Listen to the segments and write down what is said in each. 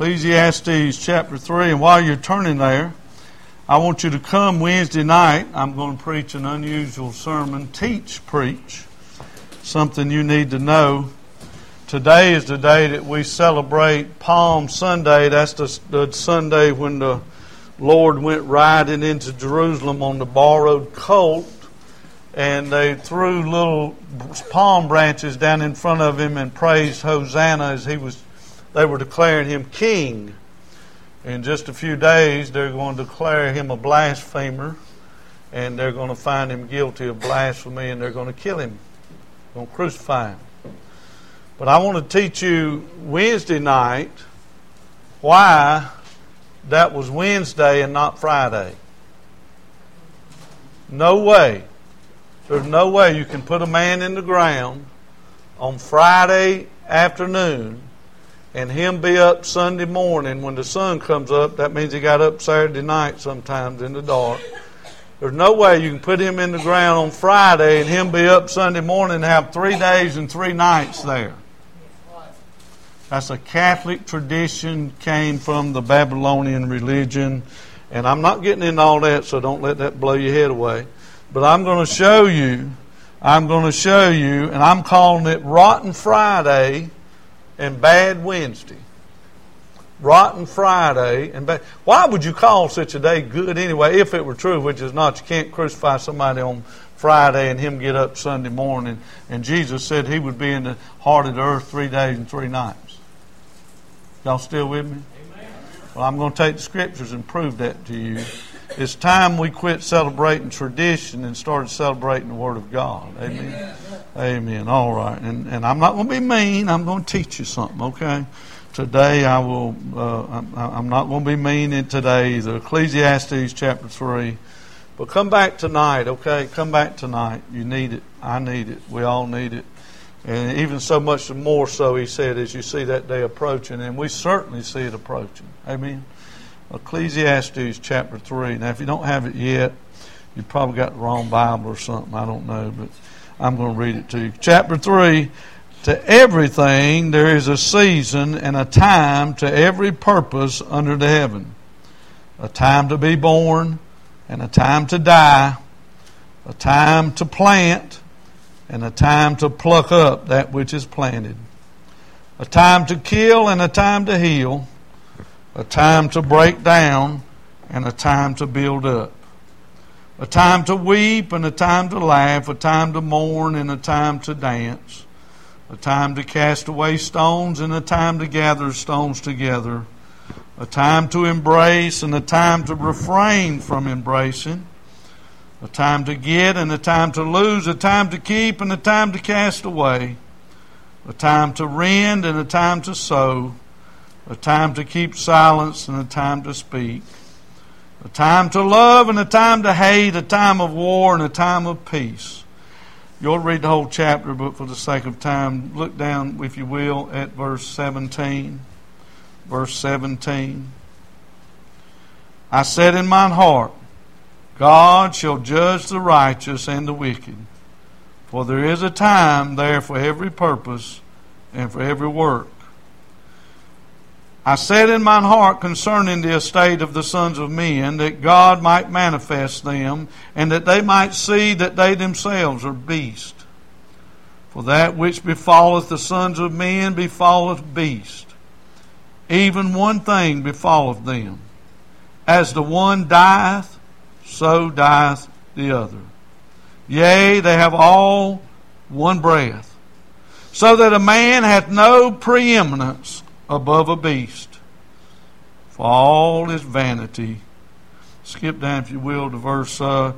Ecclesiastes chapter 3, and while you're turning there, I want you to come Wednesday night. I'm going to preach an unusual sermon, preach, something you need to know. Today is the day that we celebrate Palm Sunday. That's the Sunday when the Lord went riding into Jerusalem on the borrowed colt, and they threw little palm branches down in front of him and praised Hosanna as they were declaring him king. In just a few days, they're going to declare him a blasphemer, and they're going to find him guilty of blasphemy, and they're going to kill him. They're going to crucify him. But I want to teach you Wednesday night why that was Wednesday and not Friday. No way. There's no way you can put a man in the ground on Friday afternoon and him be up Sunday morning when the sun comes up. That means he got up Saturday night sometimes in the dark. There's no way you can put him in the ground on Friday and him be up Sunday morning and have 3 days and 3 nights there. That's a Catholic tradition, came from the Babylonian religion. And I'm not getting into all that, so don't let that blow your head away. But I'm going to show you, and I'm calling it Rotten Friday and Bad Wednesday. Rotten Friday and bad. Why would you call such a day good anyway, if it were true, which is not? You can't crucify somebody on Friday and him get up Sunday morning. And Jesus said he would be in the heart of the earth 3 days and 3 nights. Y'all still with me? Amen. Well, I'm going to take the scriptures and prove that to you. It's time we quit celebrating tradition and started celebrating the Word of God. Amen. Amen. Amen. All right. And I'm not going to be mean. I'm going to teach you something, okay? Today I will, I'm not going to be mean in today either. Ecclesiastes chapter 3. But come back tonight, okay? Come back tonight. You need it. I need it. We all need it. And even so much more so, he said, as you see that day approaching. And we certainly see it approaching. Amen. Ecclesiastes chapter 3. Now, if you don't have it yet, you probably got the wrong Bible or something. I don't know, but I'm going to read it to you. Chapter 3. To everything there is a season and a time to every purpose under the heaven. A time to be born and a time to die. A time to plant and a time to pluck up that which is planted. A time to kill and a time to heal. A time to break down and a time to build up. A time to weep and a time to laugh. A time to mourn and a time to dance. A time to cast away stones and a time to gather stones together. A time to embrace and a time to refrain from embracing. A time to get and a time to lose. A time to keep and a time to cast away. A time to rend and a time to sow. A time to keep silence and a time to speak. A time to love and a time to hate. A time of war and a time of peace. You'll read the whole chapter, but for the sake of time, look down, if you will, at verse 17. Verse 17. I said in mine heart, God shall judge the righteous and the wicked. For there is a time there for every purpose and for every work. I said in mine heart concerning the estate of the sons of men, that God might manifest them, and that they might see that they themselves are beasts. For that which befalleth the sons of men befalleth beasts. Even one thing befalleth them. As the one dieth, so dieth the other. Yea, they have all one breath. So that a man hath no preeminence above a beast. For all is vanity. Skip down, if you will, to verse, go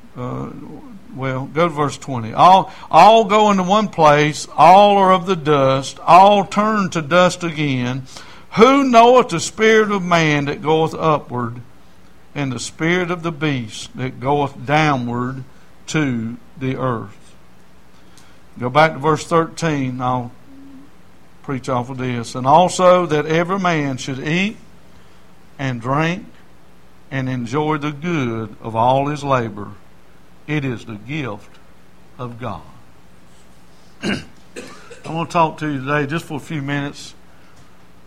to verse 20. All go into one place, all are of the dust, all turn to dust again. Who knoweth the spirit of man that goeth upward, and the spirit of the beast that goeth downward to the earth? Go back to verse 13. I'll preach off of this. And also that every man should eat and drink and enjoy the good of all his labor. It is the gift of God. I want to talk to you today just for a few minutes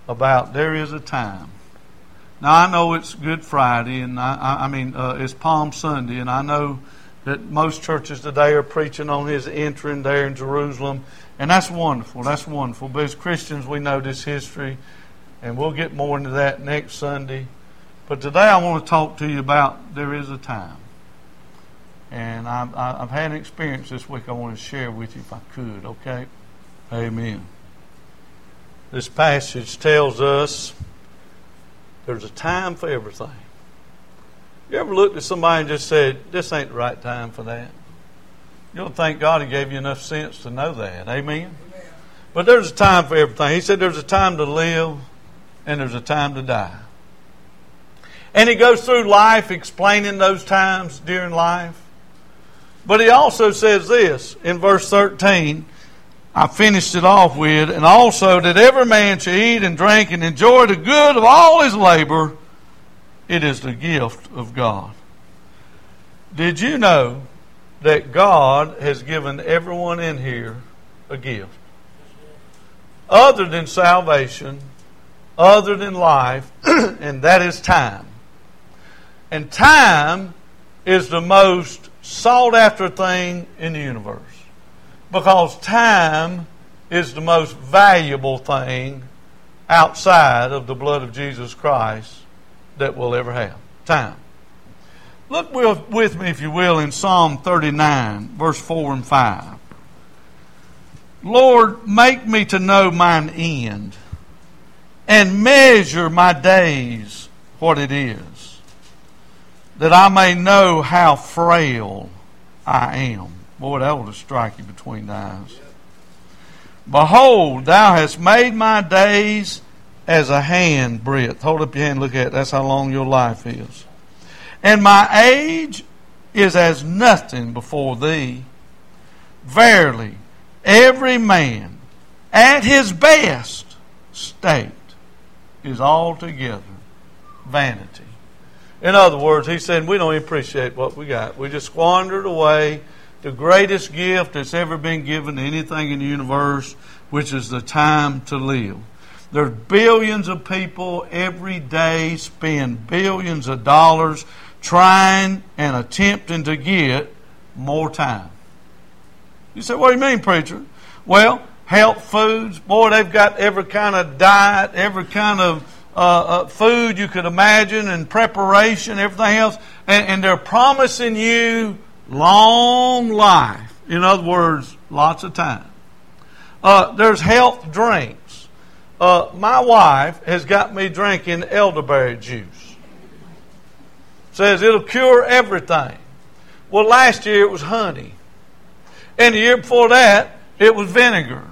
about there is a time. Now, I know it's Good Friday, and it's Palm Sunday, and I know that most churches today are preaching on His entering there in Jerusalem, and that's wonderful. That's wonderful. But as Christians, we know this history, and we'll get more into that next Sunday. But today I want to talk to you about there is a time. And I've had an experience this week I want to share with you if I could, okay? Amen. This passage tells us there's a time for everything. You ever looked at somebody and just said, this ain't the right time for that? You don't thank God He gave you enough sense to know that. Amen? But there's a time for everything. He said there's a time to live and there's a time to die. And He goes through life explaining those times during life. But He also says this in verse 13, I finished it off with, and also that every man shall eat and drink and enjoy the good of all his labor. It is the gift of God. Did you know that God has given everyone in here a gift? Other than salvation, other than life, and that is time. And time is the most sought after thing in the universe. Because time is the most valuable thing outside of the blood of Jesus Christ that we'll ever have. Time. Look with me, if you will, in Psalm 39, verse 4 and 5. Lord, make me to know mine end, and measure my days what it is, that I may know how frail I am. Boy, that will strike you between the eyes. Behold, thou hast made my days as a hand breadth. Hold up your hand, look at it. That's how long your life is. And my age is as nothing before thee. Verily, every man at his best state is altogether vanity. In other words, he said, we don't even appreciate what we got. We just squandered away the greatest gift that's ever been given to anything in the universe, which is the time to live. There's billions of people every day spend billions of dollars trying and attempting to get more time. You say, what do you mean, preacher? Well, health foods, boy, they've got every kind of diet, every kind of food you could imagine, and preparation, everything else, and they're promising you long life. In other words, lots of time. There's health drinks. My wife has got me drinking elderberry juice. Says it'll cure everything. Well, last year it was honey. And the year before that, it was vinegar.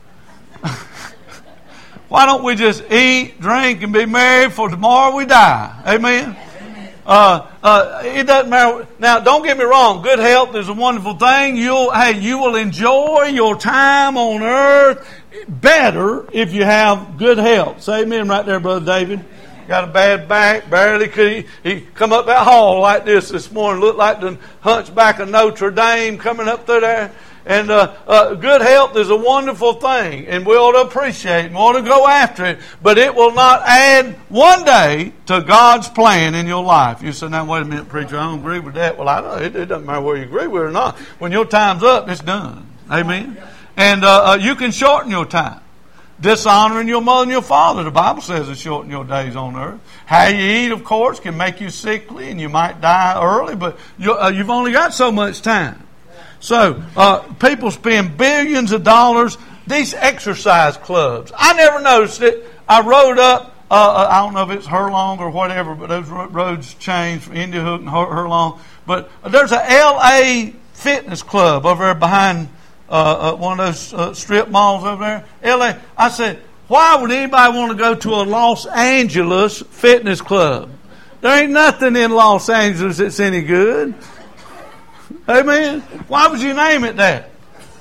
Why don't we just eat, drink, and be merry, for tomorrow we die? Amen? It doesn't matter. Now, don't get me wrong. Good health is a wonderful thing. You will enjoy your time on earth better if you have good health. Say amen right there, Brother David. Got a bad back. Barely could he come up that hall like this morning. Looked like the hunchback of Notre Dame coming up through there. And good health is a wonderful thing, and we ought to appreciate it, and we ought to go after it, but it will not add one day to God's plan in your life. You say, now wait a minute, preacher, I don't agree with that. Well, I know it doesn't matter whether you agree with it or not. When your time's up, it's done. Amen? And you can shorten your time. Dishonoring your mother and your father, the Bible says, to shorten your days on earth. How you eat, of course, can make you sickly, and you might die early, but you've only got so much time. So, people spend billions of dollars. These exercise clubs. I never noticed it. I rode up, I don't know if it's Hurlong or whatever, but those roads changed from India Hook and Hurlong. But there's a L.A. fitness club over there behind one of those strip malls over there. L.A. I said, why would anybody want to go to a Los Angeles fitness club? There ain't nothing in Los Angeles that's any good. Amen. Why would you name it that?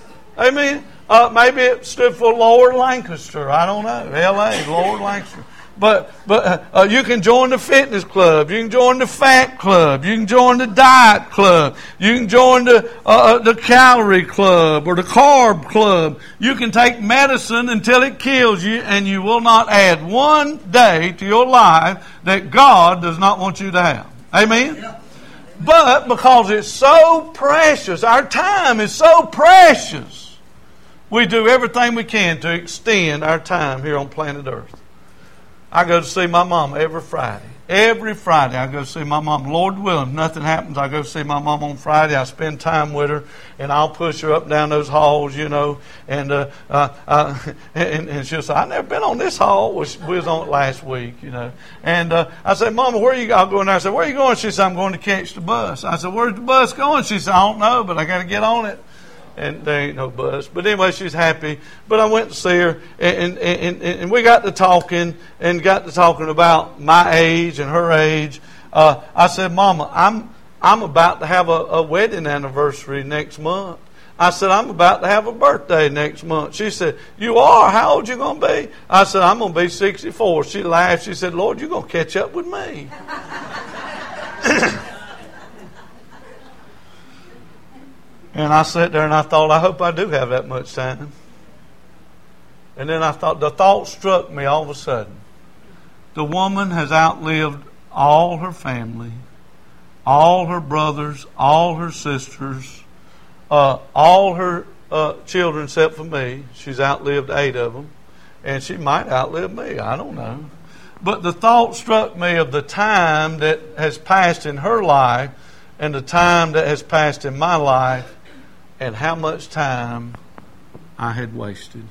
Amen. Maybe it stood for Lower Lancaster. I don't know. L.A., Lower Lancaster. you can join the fitness club. You can join the fat club. You can join the diet club. You can join the calorie club or the carb club. You can take medicine until it kills you, and you will not add one day to your life that God does not want you to have. Amen? Yeah. But because it's so precious, our time is so precious, we do everything we can to extend our time here on planet Earth. I go to see my mom every Friday. Every Friday I go see my mom. Lord willing, if nothing happens, I go see my mom on Friday. I spend time with her, and I'll push her up and down those halls, and and she'll say, I've never been on this hall. We was on it last week, And I said, Mama, where are you going? I'll go in there. I said, where are you going? She said, I'm going to catch the bus. I said, where's the bus going? She said, I don't know, but I got to get on it. And there ain't no bus. But anyway, she's happy. But I went to see her, and we got to talking about my age and her age. I said, Mama, I'm about to have a wedding anniversary next month. I said, I'm about to have a birthday next month. She said, you are? How old you going to be? I said, I'm going to be 64. She laughed. She said, Lord, you're going to catch up with me. And I sat there and I thought, I hope I do have that much time. And then the thought struck me all of a sudden. The woman has outlived all her family, all her brothers, all her sisters, all her children except for me. She's outlived 8 of them. And she might outlive me. I don't know. But the thought struck me of the time that has passed in her life and the time that has passed in my life, and how much time I had wasted.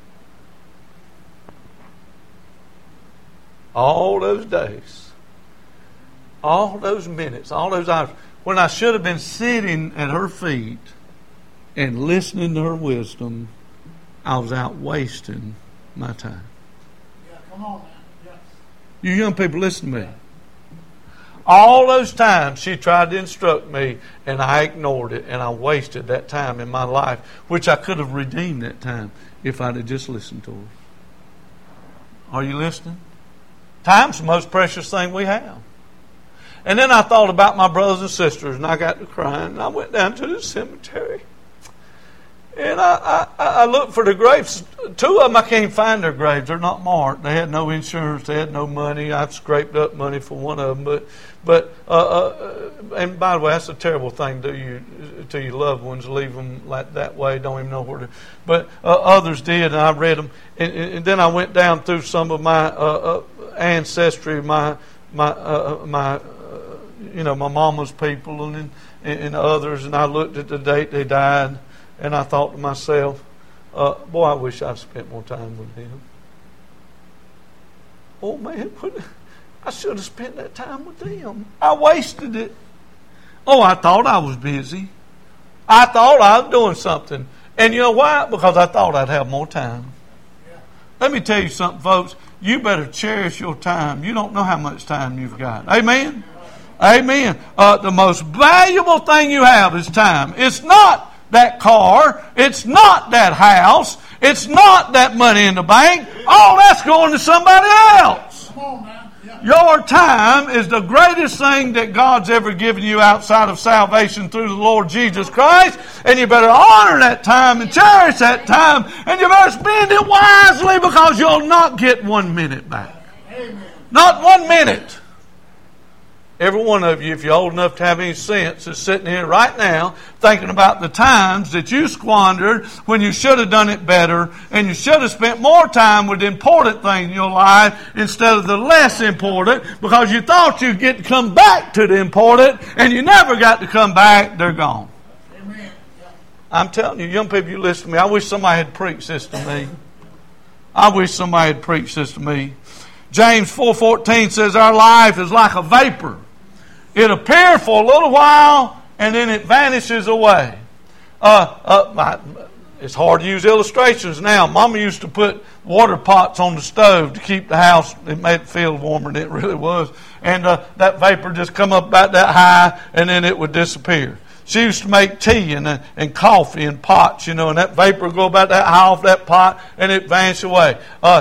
All those days, all those minutes, all those hours, when I should have been sitting at her feet and listening to her wisdom, I was out wasting my time. Yeah, come on, man. Yes. You young people, listen to me. All those times she tried to instruct me, and I ignored it, and I wasted that time in my life, which I could have redeemed that time if I'd have just listened to her. Are you listening? Time's the most precious thing we have. And then I thought about my brothers and sisters, and I got to crying, and I went down to the cemetery. And I looked for the graves. 2 of them, I can't find their graves. They're not marked. They had no insurance. They had no money. I've scraped up money for one of them. But and by the way, that's a terrible thing to your loved ones. Leave them like that way. Don't even know where to. But others did, and I read them. And then I went down through some of my ancestry, my mama's people, and others. And I looked at the date they died. And I thought to myself, boy, I wish I'd spent more time with him. Oh, man, I should have spent that time with them. I wasted it. Oh, I thought I was busy. I thought I was doing something. And you know why? Because I thought I'd have more time. Yeah. Let me tell you something, folks. You better cherish your time. You don't know how much time you've got. Amen? Amen. The most valuable thing you have is time. It's not that car. It's not that house. It's not that money in the bank. All that's going to somebody else. Come on, man. Yeah. Your time is the greatest thing that God's ever given you outside of salvation through the Lord Jesus Christ. And you better honor that time and cherish that time. And you better spend it wisely, because you'll not get 1 minute back. Amen. Not 1 minute. Every one of you, if you're old enough to have any sense, is sitting here right now thinking about the times that you squandered when you should have done it better, and you should have spent more time with the important things in your life instead of the less important, because you thought you'd get to come back to the important, and you never got to come back. They're gone. Amen. I'm telling you, young people, you listen to me. I wish somebody had preached this to me. I wish somebody had preached this to me. James 4:14 says our life is like a vapor. It appears for a little while, and then it vanishes away. It's hard to use illustrations now. Mama used to put water pots on the stove to keep the house. It made it feel warmer than it really was. And that vapor just come up about that high, and then it would disappear. She used to make tea and coffee in pots, and that vapor would go about that high off that pot, and it vanished away.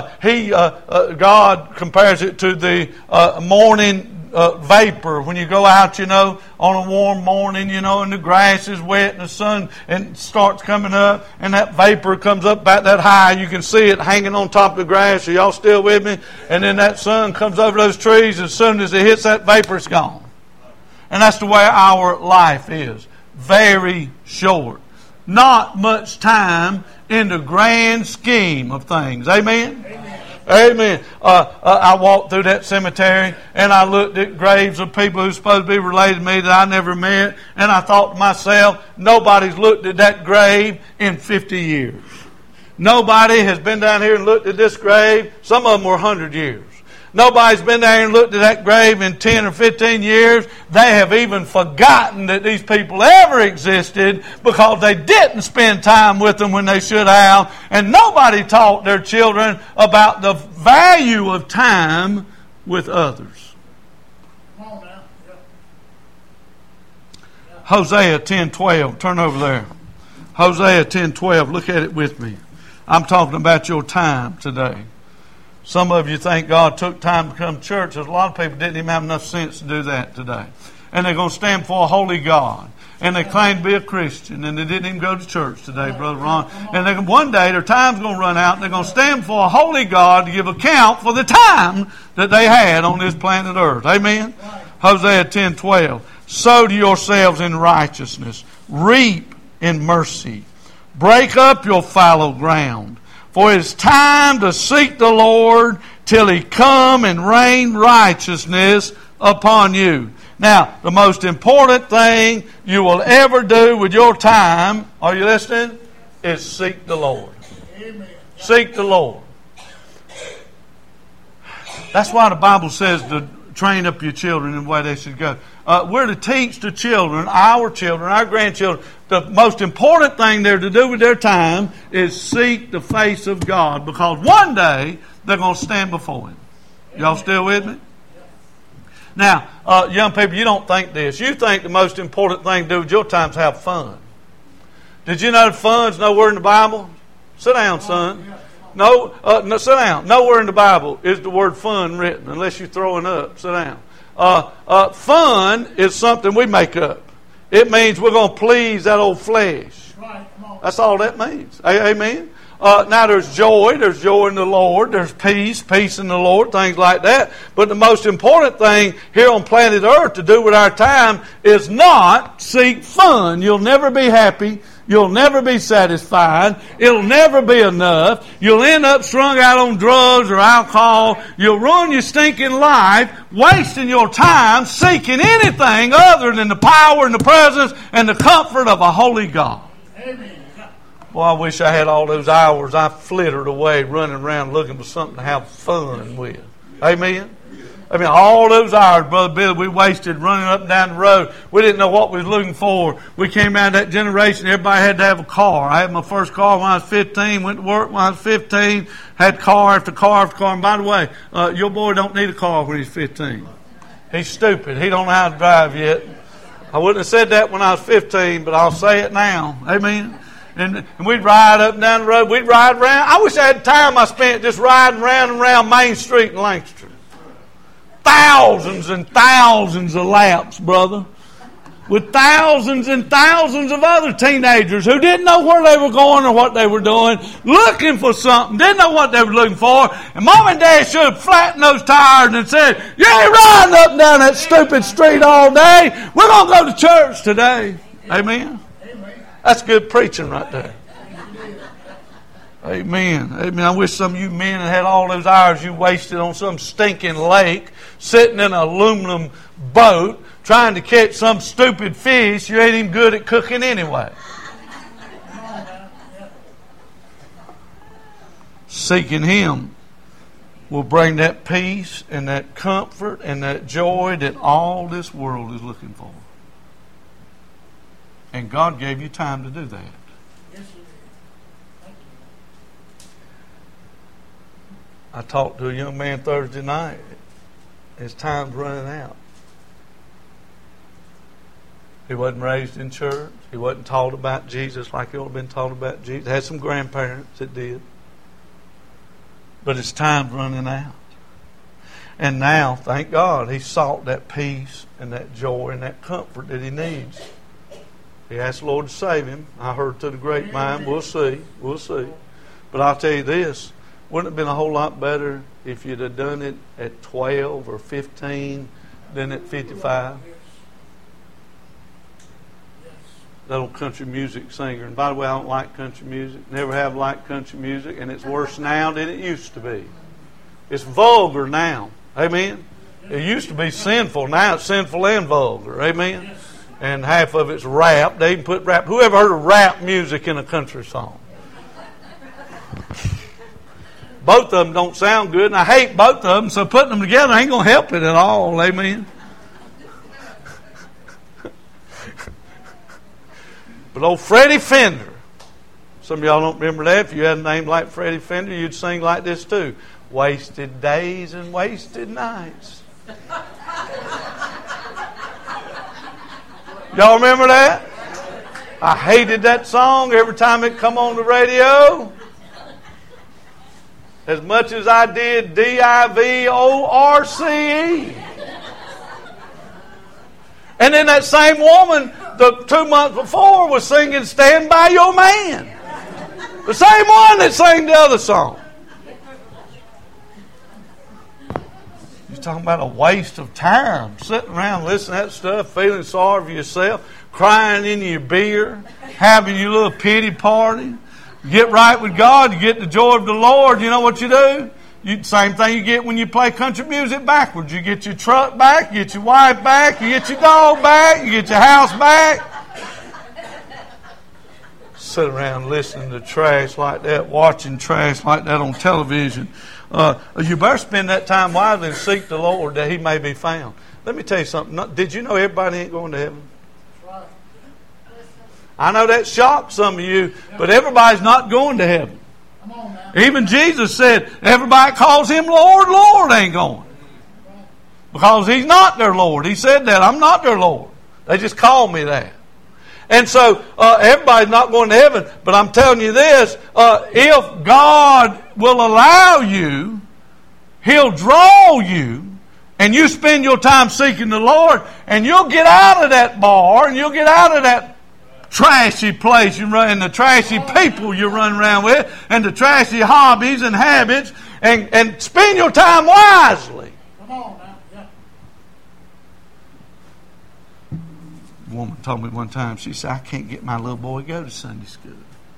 God compares it to the morning vapor when you go out, on a warm morning, and the grass is wet and the sun and starts coming up, and that vapor comes up about that high. You can see it hanging on top of the grass. Are y'all still with me? And then that sun comes over those trees. As soon as it hits that vapor, it's gone. And that's the way our life is. Very short. Not much time in the grand scheme of things. Amen? Amen. I walked through that cemetery and I looked at graves of people who are supposed to be related to me that I never met, and I thought to myself, nobody's looked at that grave in 50 years. Nobody has been down here and looked at this grave. Some of them were 100 years. Nobody's been there and looked at that grave in 10 or 15 years. They have even forgotten that these people ever existed because they didn't spend time with them when they should have. And nobody taught their children about the value of time with others. Come on now. Yep. Hosea 10:12. Turn over there. Hosea 10:12. Look at it with me. I'm talking about your time today. Some of you think God took time to come to church. There's a lot of people didn't even have enough sense to do that today. And they're going to stand for a holy God. And they claim to be a Christian. And they didn't even go to church today, Brother Ron. And one day their time's going to run out. And they're going to stand for a holy God to give account for the time that they had on this planet Earth. Amen? Hosea 10:12. Sow to yourselves in righteousness. Reap in mercy. Break up your fallow ground. For it's time to seek the Lord till He come and rain righteousness upon you. Now, the most important thing you will ever do with your time, are you listening? Is seek the Lord. Amen. Seek the Lord. That's why the Bible says to train up your children in the way they should go. We're to teach the children, our grandchildren, the most important thing they're to do with their time is seek the face of God, because one day they're going to stand before Him. Y'all still with me? Now, young people, you don't think this. You think the most important thing to do with your time is have fun. Did you know that fun's nowhere in the Bible? Sit down, son. No, sit down. Nowhere in the Bible is the word fun written, unless you're throwing up. Sit down. Fun is something we make up. It means we're going to please that old flesh. Right, come on. That's all that means. Amen? Now there's joy in the Lord. There's peace in the Lord, things like that. But the most important thing here on planet Earth to do with our time is not seek fun. You'll never be happy. You'll never be satisfied. It'll never be enough. You'll end up strung out on drugs or alcohol. You'll ruin your stinking life, wasting your time seeking anything other than the power and the presence and the comfort of a holy God. Amen. Boy, I wish I had all those hours I flittered away running around looking for something to have fun with. Amen? I mean, all those hours, Brother Billy, we wasted running up and down the road. We didn't know what we was looking for. We came out of that generation, everybody had to have a car. I had my first car when I was 15, went to work when I was 15, had car after car after car. And by the way, your boy don't need a car when he's 15. He's stupid. He don't know how to drive yet. I wouldn't have said that when I was 15, but I'll say it now. Amen? And we'd ride up and down the road. We'd ride around. I wish I had time I spent just riding round and around Main Street in Lancaster. Thousands and thousands of laps, brother. With thousands and thousands of other teenagers who didn't know where they were going or what they were doing, looking for something, didn't know what they were looking for. And Mom and Dad should have flattened those tires and said, "You ain't riding up and down that stupid street all day. We're going to go to church today." Amen? That's good preaching right there. Amen. Amen. I wish some of you men had all those hours you wasted on some stinking lake, sitting in an aluminum boat, trying to catch some stupid fish you ain't even good at cooking anyway. Seeking Him will bring that peace and that comfort and that joy that all this world is looking for. And God gave you time to do that. I talked to a young man Thursday night. His time's running out. He wasn't raised in church. He wasn't taught about Jesus like he ought to have been taught about Jesus. Had some grandparents that did. But his time's running out. And now, thank God, he sought that peace and that joy and that comfort that he needs. He asked the Lord to save him. I heard to the grapevine. We'll see. We'll see. But I'll tell you this. Wouldn't it have been a whole lot better if you'd have done it at 12 or 15 than at 55? That old country music singer. And by the way, I don't like country music. Never have liked country music. And it's worse now than it used to be. It's vulgar now. Amen? It used to be sinful. Now it's sinful and vulgar. Amen? And half of it's rap. They even put rap. Whoever heard of rap music in a country song? Both of them don't sound good. And I hate both of them. So putting them together ain't going to help it at all. Amen? But old Freddie Fender. Some of y'all don't remember that. If you had a name like Freddie Fender, you'd sing like this too. Wasted days and wasted nights. Y'all remember that? I hated that song every time it come on the radio. As much as I did DIVORCE. And then that same woman, the 2 months before, was singing Stand By Your Man. The same one that sang the other song. You're talking about a waste of time. Sitting around listening to that stuff, feeling sorry for yourself, crying in your beer, having your little pity party. You get right with God, you get the joy of the Lord. You know what you do? Same thing you get when you play country music backwards. You get your truck back, you get your wife back, you get your dog back, you get your house back. Sit around listening to trash like that, watching trash like that on television. You better spend that time wisely and seek the Lord that He may be found. Let me tell you something. Did you know everybody ain't going to heaven? I know that shocked some of you, but everybody's not going to heaven. Even Jesus said, everybody calls Him Lord, Lord ain't going. Because He's not their Lord. He said that. I'm not their Lord. They just call me that. And so everybody's not going to heaven. But I'm telling you this, if God will allow you, He'll draw you, and you spend your time seeking the Lord, and you'll get out of that bar, and you'll get out of that trashy place you run, and the trashy people you run around with, and the trashy hobbies and habits, and spend your time wisely. Come on now. Yeah. A woman told me one time, she said, I can't get my little boy to go to Sunday school.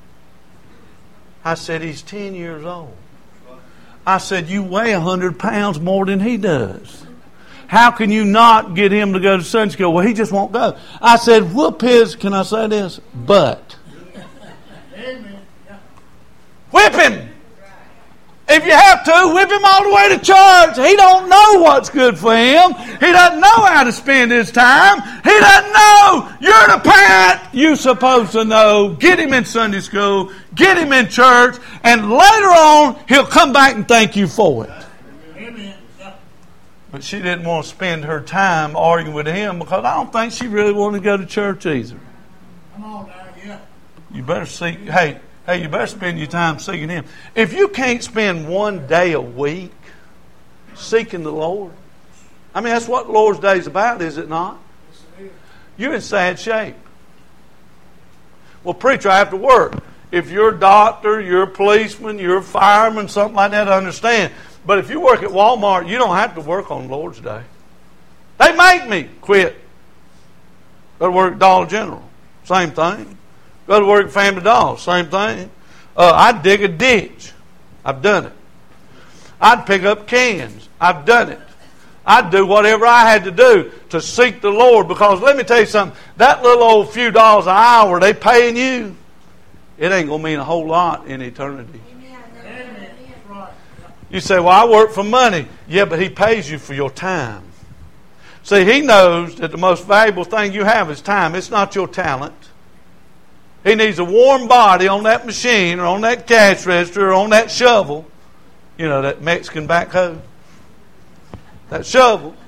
I said, he's 10 years old. I said, you weigh 100 pounds more than he does. How can you not get him to go to Sunday school? Well, he just won't go. I said, whoop his, can I say this? Butt. Amen. Yeah. Whip him. If you have to, whip him all the way to church. He don't know what's good for him. He doesn't know how to spend his time. He doesn't know. You're the parent. You're supposed to know. Get him in Sunday school. Get him in church. And later on, he'll come back and thank you for it. Amen. Yeah. But she didn't want to spend her time arguing with him because I don't think she really wanted to go to church either. Come on now. Yeah. You better seek, hey, you better spend your time seeking Him. If you can't spend one day a week seeking the Lord, I mean, that's what the Lord's Day is about, is it not? Yes, it is. You're in sad shape. Well, preacher, I have to work. If you're a doctor, you're a policeman, you're a fireman, something like that, I understand. But if you work at Walmart, you don't have to work on Lord's Day. They make me quit. Go to work at Dollar General. Same thing. Go to work at Family Dollar. Same thing. I'd dig a ditch. I've done it. I'd pick up cans. I've done it. I'd do whatever I had to do to seek the Lord. Because let me tell you something. That little old few dollars an hour they paying you, it ain't going to mean a whole lot in eternity. Amen. That's right. You say, well, I work for money. Yeah, but He pays you for your time. See, He knows that the most valuable thing you have is time. It's not your talent. He needs a warm body on that machine or on that cash register or on that shovel. You know, that Mexican backhoe. That shovel.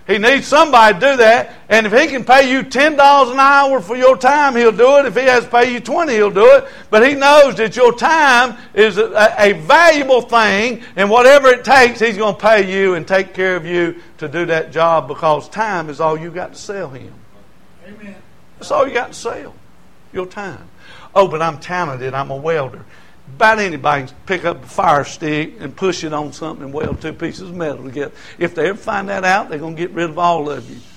He needs somebody to do that. And if he can pay you $10 an hour for your time, he'll do it. If he has to pay you $20, he'll do it. But he knows that your time is a valuable thing, and whatever it takes, he's going to pay you and take care of you to do that job, because time is all you got to sell him. Amen. That's all you got to sell, your time. Oh, but I'm talented. I'm a welder. About anybody can pick up a fire stick and push it on something and weld two pieces of metal together. If they ever find that out, they're going to get rid of all of you.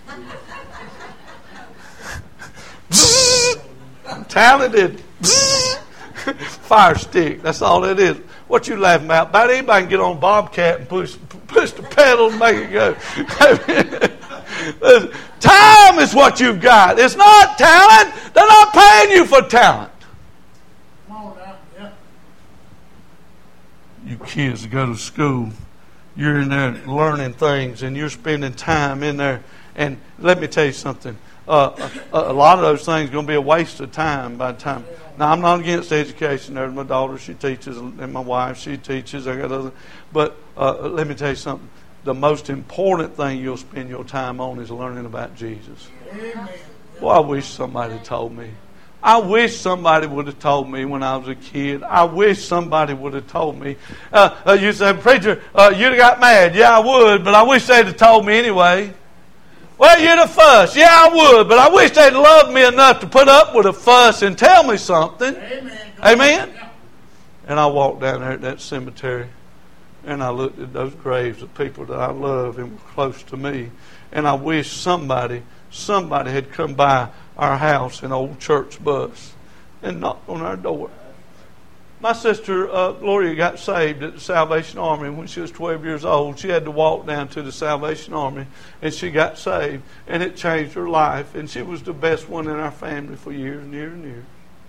I'm talented. Fire stick. That's all it is. What you laughing about? About anybody can get on a bobcat and push the pedal and make it go. Time is what you've got. It's not talent. They're not paying you for talent. Come on now. Yeah. You kids go to school, you're in there learning things, and you're spending time in there. And let me tell you something. A lot of those things are going to be a waste of time by the time. Now, I'm not against education. There's my daughter, she teaches, and my wife, she teaches. I got other. But let me tell you something. The most important thing you'll spend your time on is learning about Jesus. Amen. Well, I wish somebody told me. I wish somebody would have told me when I was a kid. I wish somebody would have told me. You said, preacher, you'd have got mad. Yeah, I would, but I wish they'd have told me anyway. Well, you'd have fussed. Yeah, I would, but I wish they'd loved me enough to put up with a fuss and tell me something. Amen. Amen? And I walked down there at that cemetery, and I looked at those graves of people that I love and were close to me. And I wish somebody had come by our house in an old church bus and knocked on our door. My sister Gloria got saved at the Salvation Army when she was 12 years old. She had to walk down to the Salvation Army, and she got saved, and it changed her life. And she was the best one in our family for years and years and years.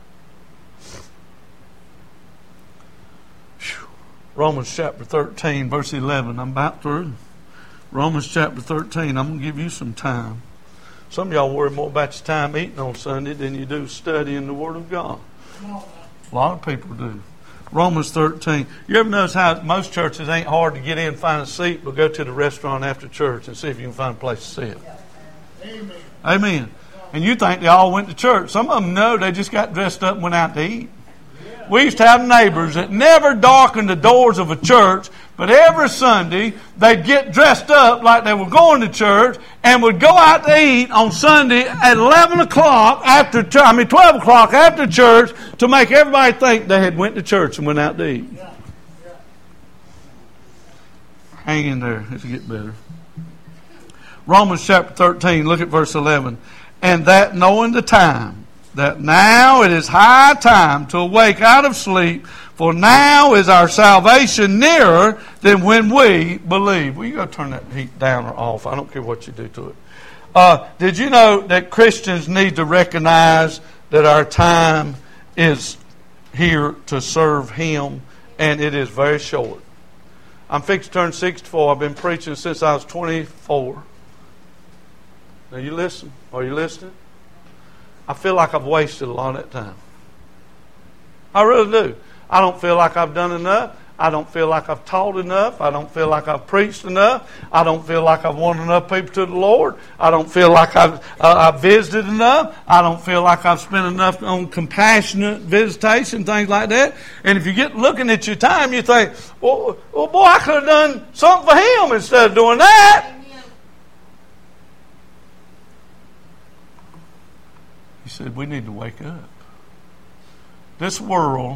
Romans chapter 13, verse 11. I'm about through. Romans chapter 13. I'm going to give you some time. Some of y'all worry more about your time eating on Sunday than you do studying the Word of God. A lot of people do. Romans 13. You ever notice how most churches ain't hard to get in and find a seat, but go to the restaurant after church and see if you can find a place to sit. Amen. Amen. And you think they all went to church. Some of them know they just got dressed up and went out to eat. We used to have neighbors that never darkened the doors of a church, but every Sunday they'd get dressed up like they were going to church and would go out to eat on Sunday at 11 o'clock 12 o'clock after church to make everybody think they had went to church and went out to eat. Hang in there. It'll get better. Romans chapter 13, look at verse 11. And that knowing the time, that now it is high time to awake out of sleep, for now is our salvation nearer than when we believe. Well, you got to turn that heat down or off. I don't care what you do to it. Did you know that Christians need to recognize that our time is here to serve Him, and it is very short? I'm fixed to turn 64. I've been preaching since I was 24. Now you listen. Are you listening? I feel like I've wasted a lot of that time. I really do. I don't feel like I've done enough. I don't feel like I've taught enough. I don't feel like I've preached enough. I don't feel like I've won enough people to the Lord. I don't feel like I've visited enough. I don't feel like I've spent enough on compassionate visitation, things like that. And if you get looking at your time, you think, well boy, I could have done something for Him instead of doing that. He said, we need to wake up. This world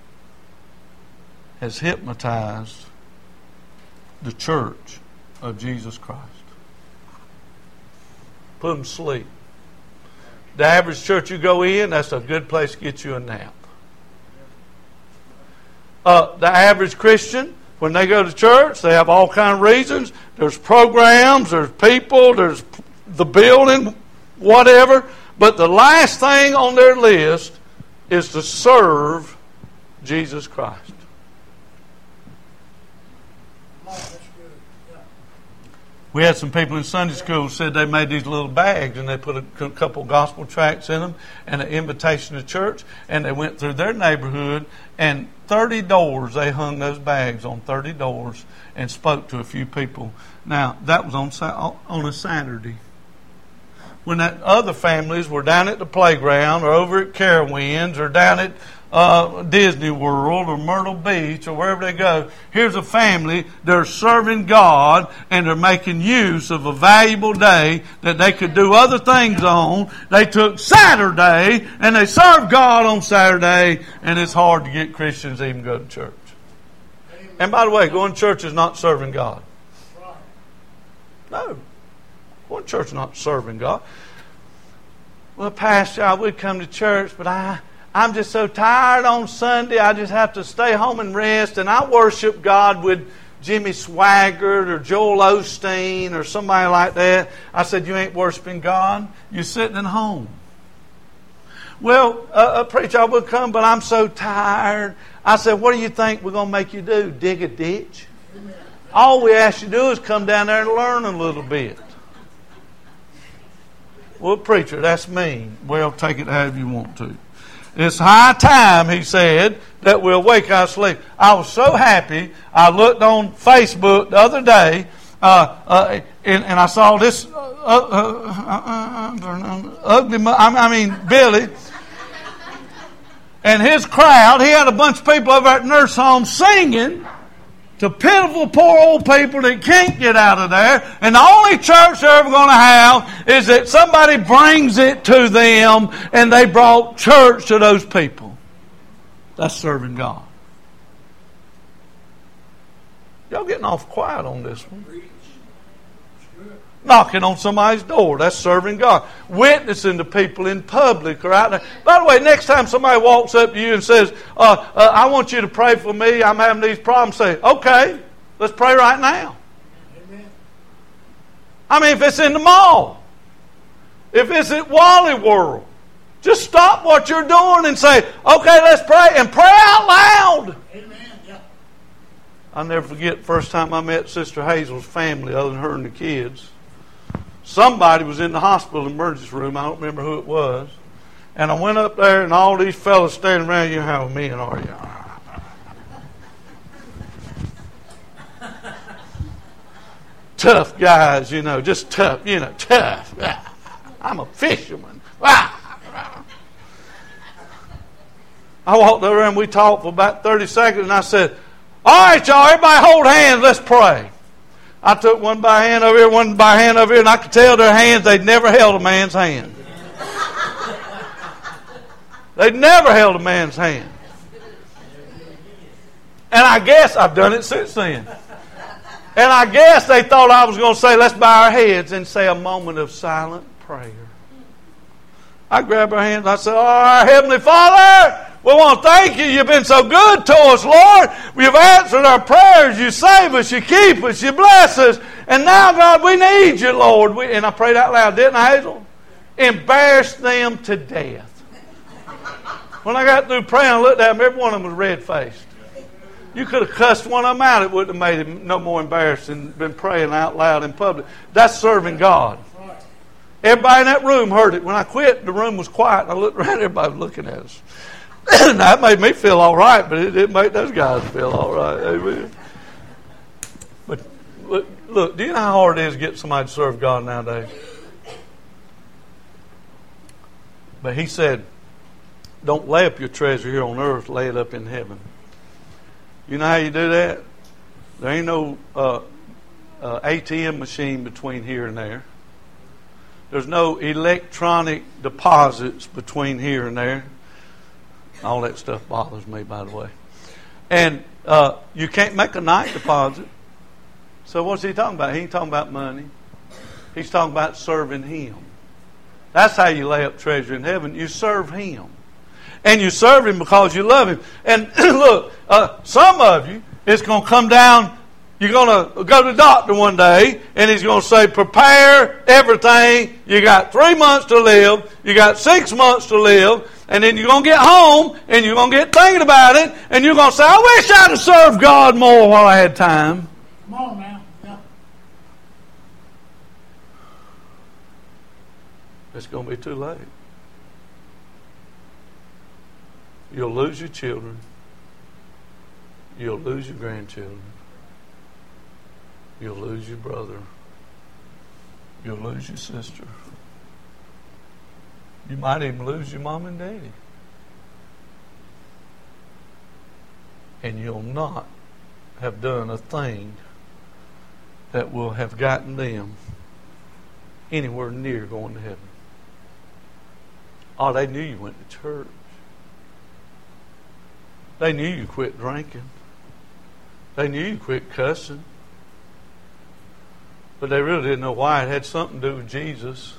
has hypnotized the church of Jesus Christ. Put them to sleep. The average church you go in, that's a good place to get you a nap. The average Christian, when they go to church, they have all kind of reasons. There's programs, there's people, there's the building, whatever. But the last thing on their list is to serve Jesus Christ. We had some people in Sunday school who said they made these little bags and they put a couple gospel tracts in them and an invitation to church, and they went through their neighborhood and 30 doors, they hung those bags on 30 doors and spoke to a few people. Now, that was on a Saturday. When that other families were down at the playground or over at Carowinds or down at Disney World or Myrtle Beach or wherever they go, here's a family, they're serving God and they're making use of a valuable day that they could do other things on. They took Saturday and they served God on Saturday, and it's hard to get Christians to even go to church. And by the way, going to church is not serving God. No. Going to church is not serving God. Well, Pastor, we'd come to church, but I'm just so tired on Sunday, I just have to stay home and rest, and I worship God with Jimmy Swaggart or Joel Osteen or somebody like that. I said, you ain't worshiping God, you're sitting at home. Well, a preacher, I would come, but I'm so tired. I said, what do you think we're going to make you do? Dig a ditch? All we ask you to do is come down there and learn a little bit. Well, preacher, that's mean. Well, take it however you want to. It's high time, he said, that we'll wake our sleep. I was so happy. I looked on Facebook the other day, and I saw this ugly, Billy. And his crowd, he had a bunch of people over at the nurse home singing to pitiful poor old people that can't get out of there. And the only church they're ever going to have is that somebody brings it to them and they brought church to those people. That's serving God. Y'all getting off quiet on this one. Knocking on somebody's door. That's serving God. Witnessing to people in public or out there. By the way, next time somebody walks up to you and says, I want you to pray for me, I'm having these problems, say, okay, let's pray right now. Amen. I mean, if it's in the mall, if it's at Wally World, just stop what you're doing and say, okay, let's pray, and pray out loud. Amen. Yeah. I'll never forget the first time I met Sister Hazel's family, other than her and the kids. Somebody was in the hospital emergency room. I don't remember who it was. And I went up there, and all these fellas standing around. You know how men are, you? Tough guys, just tough, tough. I'm a fisherman. I walked over and we talked for about 30 seconds, and I said, all right, y'all, everybody hold hands, let's pray. I took one by hand over here, one by hand over here, and I could tell their hands, they'd never held a man's hand. They'd never held a man's hand. And I guess I've done it since then. And I guess they thought I was going to say, let's bow our heads and say a moment of silent prayer. I grabbed her hands and I said, all right, Heavenly Father, we want to thank you. You've been so good to us, Lord. You've answered our prayers. You save us. You keep us. You bless us. And now, God, we need you, Lord. And I prayed out loud, didn't I, Hazel? Embarrassed them to death. When I got through praying, I looked at them. Every one of them was red-faced. You could have cussed one of them out. It wouldn't have made him no more embarrassed than been praying out loud in public. That's serving God. Everybody in that room heard it. When I quit, the room was quiet. I looked around, everybody was looking at us. That made me feel all right, but it didn't make those guys feel all right. Amen. But look, do you know how hard it is to get somebody to serve God nowadays? But he said, don't lay up your treasure here on earth, lay it up in heaven. You know how you do that? There ain't no ATM machine between here and there. There's no electronic deposits between here and there. All that stuff bothers me, by the way. And you can't make a night deposit. So what's he talking about? He ain't talking about money. He's talking about serving Him. That's how you lay up treasure in heaven. You serve Him. And you serve Him because you love Him. And look, some of you, it's going to come down. You're going to go to the doctor one day, and he's going to say, prepare everything. You got 3 months to live. You got 6 months to live. And then you're going to get home, and you're going to get thinking about it, and you're going to say, I wish I'd have served God more while I had time. Come on now. Yeah. it's going to be too late. You'll lose your children. You'll lose your grandchildren. You'll lose your brother. You'll lose your sister. You might even lose your mom and daddy. And you'll not have done a thing that will have gotten them anywhere near going to heaven. Oh, they knew you went to church. They knew you quit drinking. They knew you quit cussing. But they really didn't know why. It had something to do with Jesus.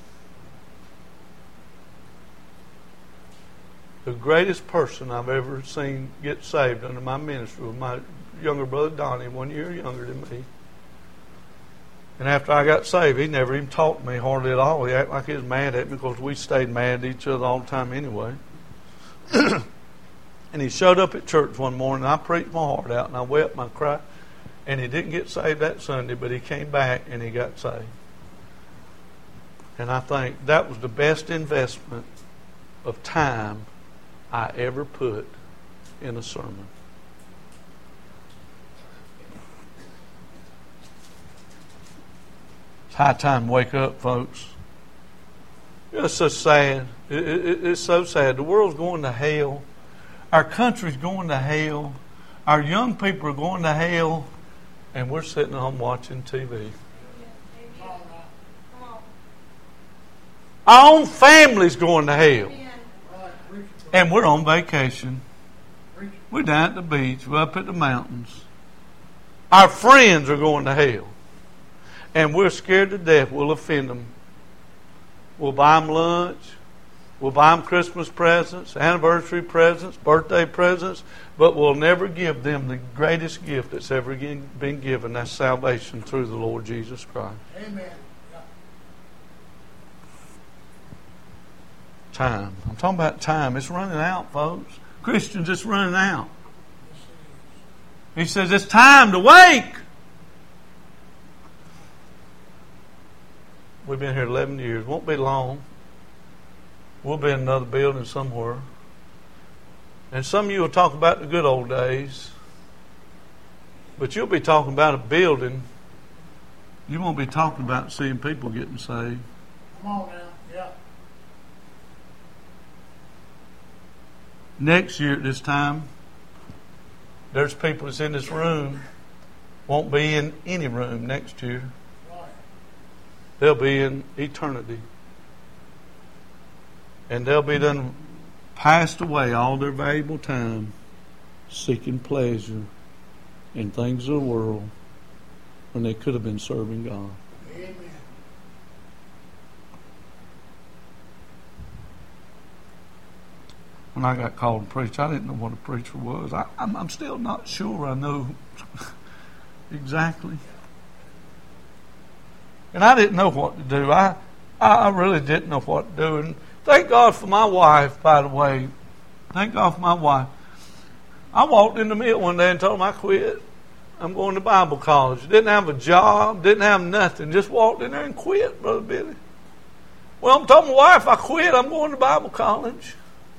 The greatest person I've ever seen get saved under my ministry was my younger brother Donnie, 1 year younger than me. And after I got saved, he never even talked to me hardly at all. He acted like he was mad at me because we stayed mad at each other all the time anyway. And he showed up at church one morning, and I preached my heart out, and I wept and I cried. And he didn't get saved that Sunday, but he came back and he got saved. And I think that was the best investment of time I ever put in a sermon. It's high time to wake up, folks. It's so sad. It's so sad. The world's going to hell. Our country's going to hell. Our young people are going to hell. And we're sitting at home watching TV. Our own family's going to hell. And we're on vacation. We're down at the beach. We're up at the mountains. Our friends are going to hell. And we're scared to death we'll offend them. We'll buy them lunch. We'll buy them Christmas presents, anniversary presents, birthday presents, but we'll never give them the greatest gift that's ever been given. That's salvation through the Lord Jesus Christ. Amen. Yeah. Time. I'm talking about time. It's running out, folks. Christians, it's running out. He says it's time to wake. We've been here 11 years. Won't be long. We'll be in another building somewhere. And some of you will talk about the good old days. But you'll be talking about a building. You won't be talking about seeing people getting saved. Come on now. Yeah. Next year at this time, there's people that's in this room won't be in any room next year. Right. They'll be in eternity. And they'll be done passed away all their valuable time seeking pleasure in things of the world when they could have been serving God. Amen. When I got called to preach, I didn't know what a preacher was. I'm still not sure I know exactly. And I didn't know what to do. I really didn't know what to do. And thank God for my wife, by the way. Thank God for my wife. I walked in the mill one day and told him I quit. I'm going to Bible college. Didn't have a job. Didn't have nothing. Just walked in there and quit, Brother Billy. Well, I'm telling my wife I quit. I'm going to Bible college.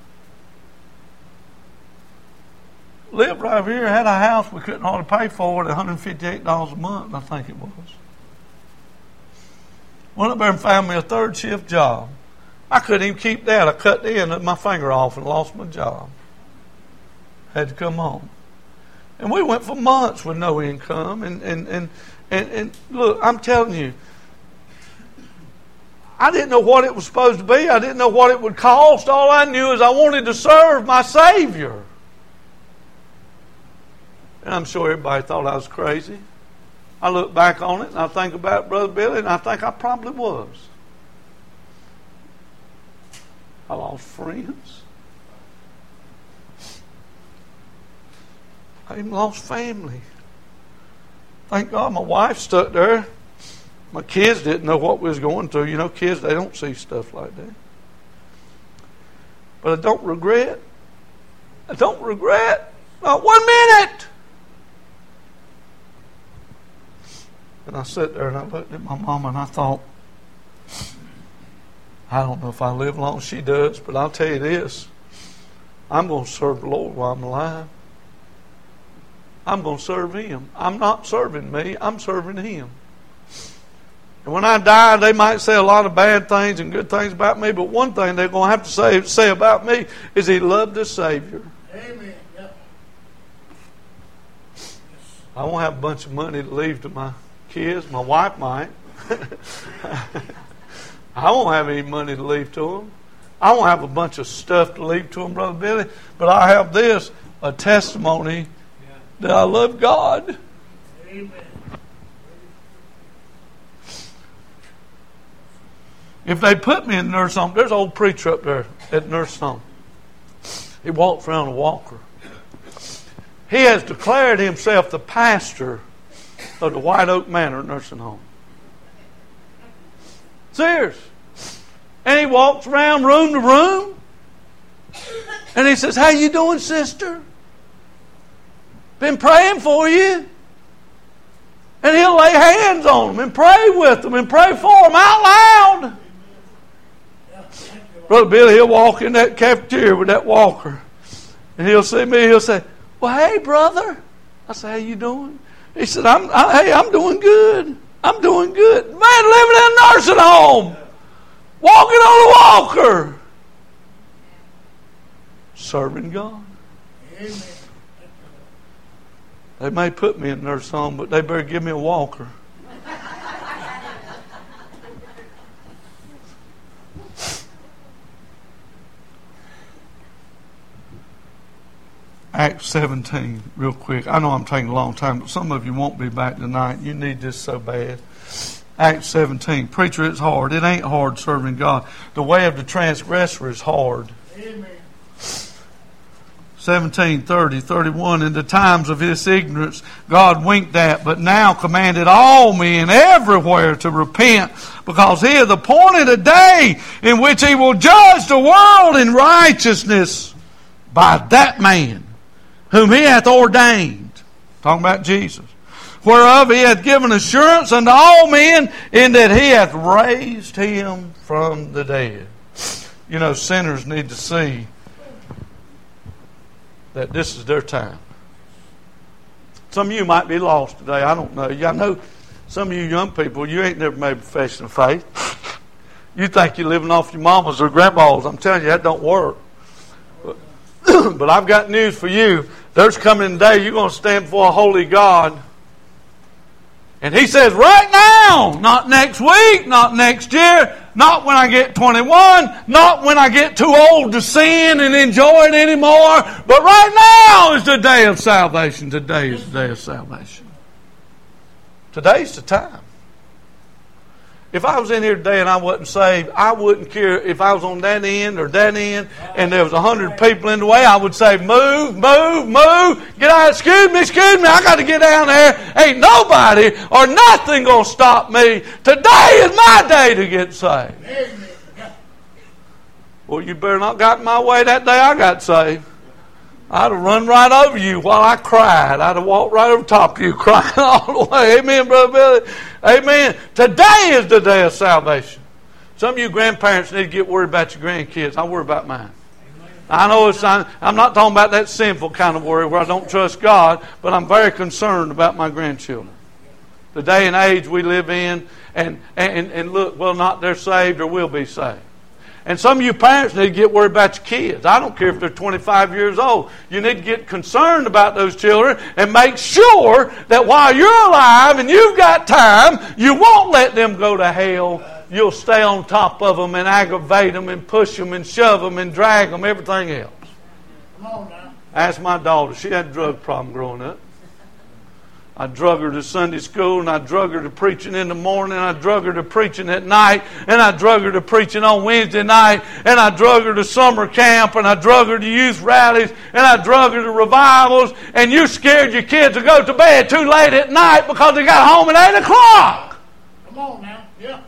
Lived right here. Had a house we couldn't hardly pay for it. $158 a month, I think it was. Went up there and found me a third shift job. I couldn't even keep that. I cut the end of my finger off and lost my job. Had to come home. And we went for months with no income. And look, I'm telling you, I didn't know what it was supposed to be. I didn't know what it would cost. All I knew is I wanted to serve my Savior. And I'm sure everybody thought I was crazy. I look back on it and I think about Brother Billy, and I think I probably was. I lost friends. I even lost family. Thank God my wife stuck there. My kids didn't know what we was going through. You know, kids, they don't see stuff like that. But I don't regret. I don't regret. Not 1 minute. And I sat there and I looked at my mama and I thought, I don't know if I live long as she does, but I'll tell you this. I'm going to serve the Lord while I'm alive. I'm going to serve Him. I'm not serving me. I'm serving Him. And when I die, they might say a lot of bad things and good things about me, but one thing they're going to have to say about me is He loved the Savior. Amen. Yep. I won't have a bunch of money to leave to my kids. My wife might. I won't have any money to leave to them. I won't have a bunch of stuff to leave to them, Brother Billy. But I have this, a testimony that I love God. Amen. If they put me in nursing home, there's an old preacher up there at nursing home. He walks around a walker. He has declared himself the pastor of the White Oak Manor nursing home. Serious. And he walks around room to room. And he says, "How you doing, sister? Been praying for you." And he'll lay hands on them and pray with them and pray for them out loud. Brother Billy, he'll walk in that cafeteria with that walker. And he'll see me, he'll say, "Well, hey, brother." I say, "How you doing?" He said, I'm doing good. I'm doing good. Man living in a nursing home. Walking on a walker. Serving God. Amen. They may put me in a nursing home, but they better give me a walker. Acts 17, real quick. I know I'm taking a long time, but some of you won't be back tonight. You need this so bad. Acts 17. Preacher, it's hard. It ain't hard serving God. The way of the transgressor is hard. Amen. 17, 30, 31. In the times of his ignorance, God winked at, but now commanded all men everywhere to repent, because he hath appointed a day in which he will judge the world in righteousness by that man whom he hath ordained. Talking about Jesus. Whereof he hath given assurance unto all men, in that he hath raised him from the dead. You know, sinners need to see that this is their time. Some of you might be lost today. I don't know. I know some of you young people, you ain't never made a profession of faith. You think you're living off your mamas or grandmas. I'm telling you, that don't work. But I've got news for you. There's coming a day you're going to stand before a holy God. And He says, right now, not next week, not next year, not when I get 21, not when I get too old to sin and enjoy it anymore, but right now is the day of salvation. Today is the day of salvation. Today's the time. If I was in here today and I wasn't saved, I wouldn't care if I was on that end or that end and there was 100 people in the way. I would say, move, move, move. Get out. Excuse me. I got to get down there. Ain't nobody or nothing going to stop me. Today is my day to get saved. Well, you better not got in my way that day I got saved. I'd have run right over you while I cried. I'd have walked right over top of you crying all the way. Amen, Brother Billy. Amen. Today is the day of salvation. Some of you grandparents need to get worried about your grandkids. I worry about mine. I know I'm not talking about that sinful kind of worry where I don't trust God, but I'm very concerned about my grandchildren. The day and age we live in, and look, well, not they're saved or will be saved. And some of you parents need to get worried about your kids. I don't care if they're 25 years old. You need to get concerned about those children and make sure that while you're alive and you've got time, you won't let them go to hell. You'll stay on top of them and aggravate them and push them and shove them and drag them, everything else. Come on now. Ask my daughter. She had a drug problem growing up. I drug her to Sunday school, and I drug her to preaching in the morning, and I drug her to preaching at night, and I drug her to preaching on Wednesday night, and I drug her to summer camp, and I drug her to youth rallies, and I drug her to revivals, and you scared your kids to go to bed too late at night because they got home at 8 o'clock. Come on now. Yeah.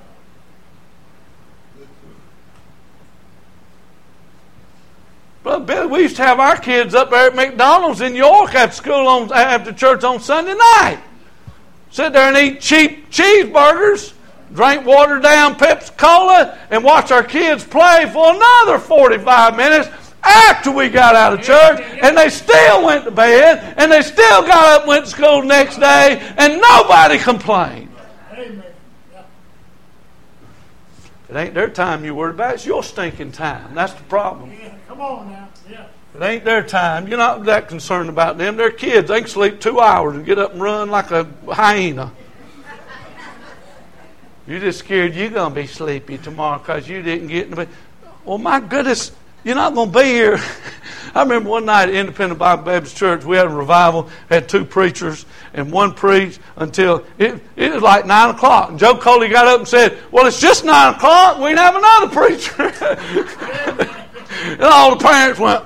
Brother Billy, we used to have our kids up there at McDonald's in York after church on Sunday night. Sit there and eat cheap cheeseburgers drink watered down Pepsi Cola, and watch our kids play for another 45 minutes after we got out of church, and they still went to bed, and they still got up and went to school the next day, and nobody complained. Amen. It ain't their time you worry about. It's your stinking time. That's the problem. Yeah, come on now. Yeah. It ain't their time. You're not that concerned about them. They're kids. They can sleep 2 hours and get up and run like a hyena. You're just scared you're going to be sleepy tomorrow because you didn't get in the bed. Well, my goodness, you're not going to be here. I remember one night at Independent Bible Baptist Church, we had a revival, had 2 preachers, and one preached until it was like 9 o'clock. And Joe Coley got up and said, well, it's just 9 o'clock. We can have another preacher. And all the parents went,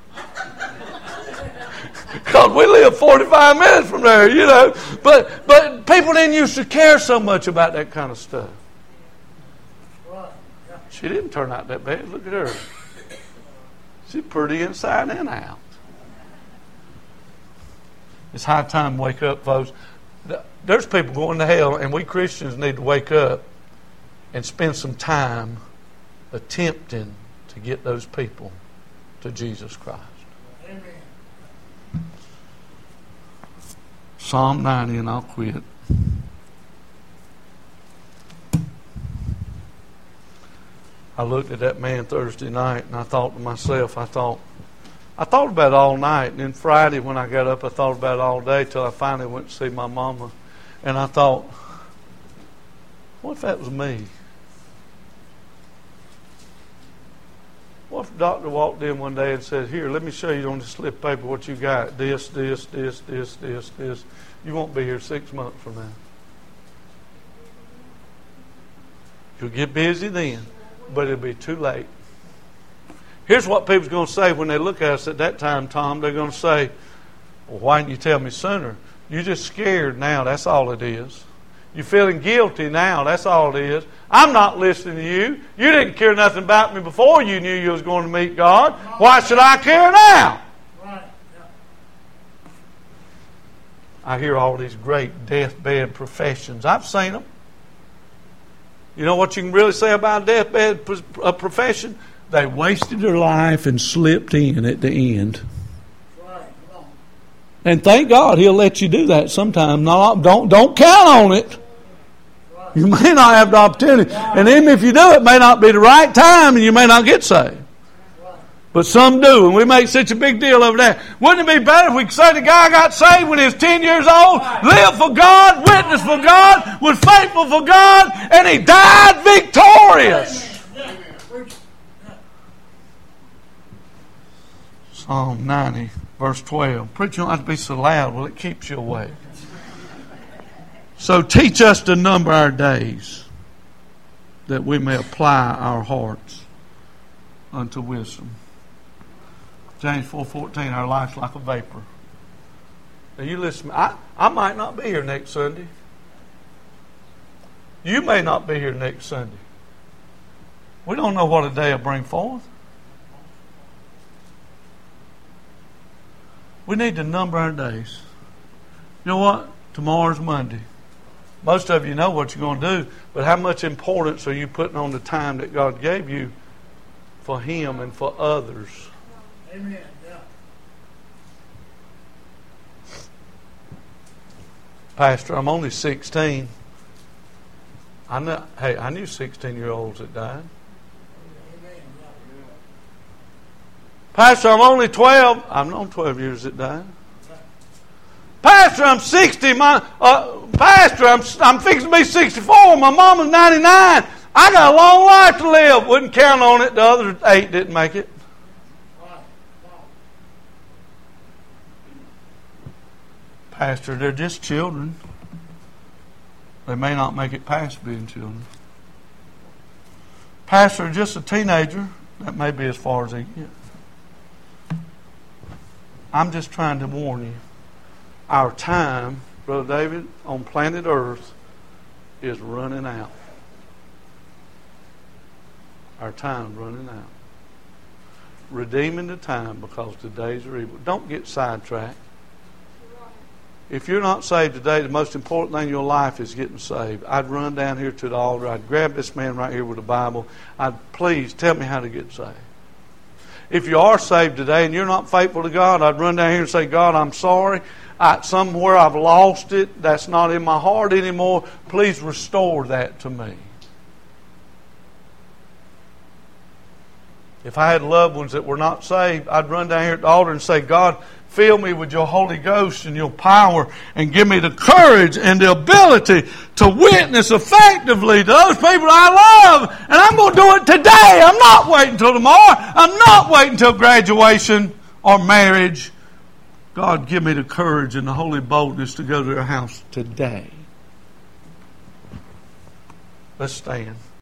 because we live 45 minutes from there, you know. But people didn't used to care so much about that kind of stuff. Right. Yeah. She didn't turn out that bad. Look at her. She's pretty inside and out. It's high time to wake up, folks. There's people going to hell, and we Christians need to wake up and spend some time attempting to get those people to Jesus Christ. Amen. Psalm 90, and I'll quit. I looked at that man Thursday night, and I thought to myself, I thought about it all night. And then Friday when I got up, I thought about it all day till I finally went to see my mama. And I thought, what if that was me? What if the doctor walked in one day and said, here, let me show you on this slip of paper what you got. This. You won't be here 6 months from now. You'll get busy then, but it'll be too late. Here's what people's going to say when they look at us at that time, Tom. They're going to say, well, why didn't you tell me sooner? You're just scared now. That's all it is. You're feeling guilty now. That's all it is. I'm not listening to you. You didn't care nothing about me before you knew you was going to meet God. Why should I care now? Right. Yeah. I hear all these great deathbed professions. I've seen them. You know what you can really say about a deathbed profession? They wasted their life and slipped in at the end. Right. Come on. And thank God He'll let you do that sometime. No, don't count on it. Right. You may not have the opportunity. And even if you do, it may not be the right time and you may not get saved. But some do, and we make such a big deal over that. Wouldn't it be better if we could say the guy got saved when he was 10 years old, lived for God, witnessed for God, was faithful for God, and he died victorious? Yeah. Psalm 90, verse 12. Preacher, you don't have to be so loud. Well, it keeps you awake. So teach us to number our days, that we may apply our hearts unto wisdom. James 4:14, our life's like a vapor. Now you listen, I might not be here next Sunday. You may not be here next Sunday. We don't know what a day will bring forth. We need to number our days. You know what? Tomorrow's Monday. Most of you know what you're going to do, but how much importance are you putting on the time that God gave you for Him and for others? Amen. Yeah. Pastor, I'm only 16. I knew 16-year-olds that died. Amen. Yeah. Pastor, I'm only 12. I've known 12 years that died. Pastor, I'm 60. Pastor, I'm fixing to be 64. My mama's 99. I got a long life to live. Wouldn't count on it. The other 8 didn't make it. Pastor, they're just children. They may not make it past being children. Pastor, just a teenager. That may be as far as they get. I'm just trying to warn you. Our time, Brother David, on planet Earth is running out. Our time's running out. Redeeming the time because the days are evil. Don't get sidetracked. If you're not saved today, the most important thing in your life is getting saved. I'd run down here to the altar. I'd grab this man right here with the Bible. Please tell me how to get saved. If you are saved today and you're not faithful to God, I'd run down here and say, God, I'm sorry. Somewhere I've lost it. That's not in my heart anymore. Please restore that to me. If I had loved ones that were not saved, I'd run down here at the altar and say, God, fill me with your Holy Ghost and your power and give me the courage and the ability to witness effectively to those people I love. And I'm going to do it today. I'm not waiting until tomorrow. I'm not waiting until graduation or marriage. God, give me the courage and the holy boldness to go to their house today. Let's stand.